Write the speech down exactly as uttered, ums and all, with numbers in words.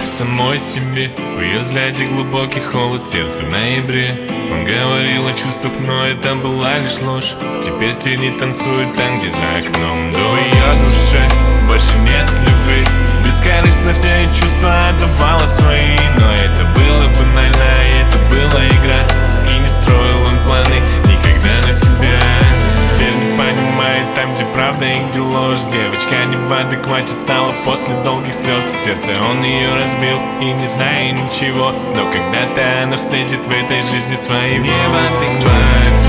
самой себе. В ее взгляде глубокий холод сердца в ноябре. Он говорил о чувствах, но это была лишь ложь. Теперь тени танцуют там, где за окном дом. В ее душе больше нет любви. Бескорыстно все чувства отдавала свои. Но это было банально, это была игра. И не строил он планы никогда на тебя. Теперь не понимает там, где правда и где ложь. Девочка не в адеквате стала после долгих слез. Сердце он ее разбил и не зная ничего. Но когда-то она встретит в этой жизни своего. Не в адеквате.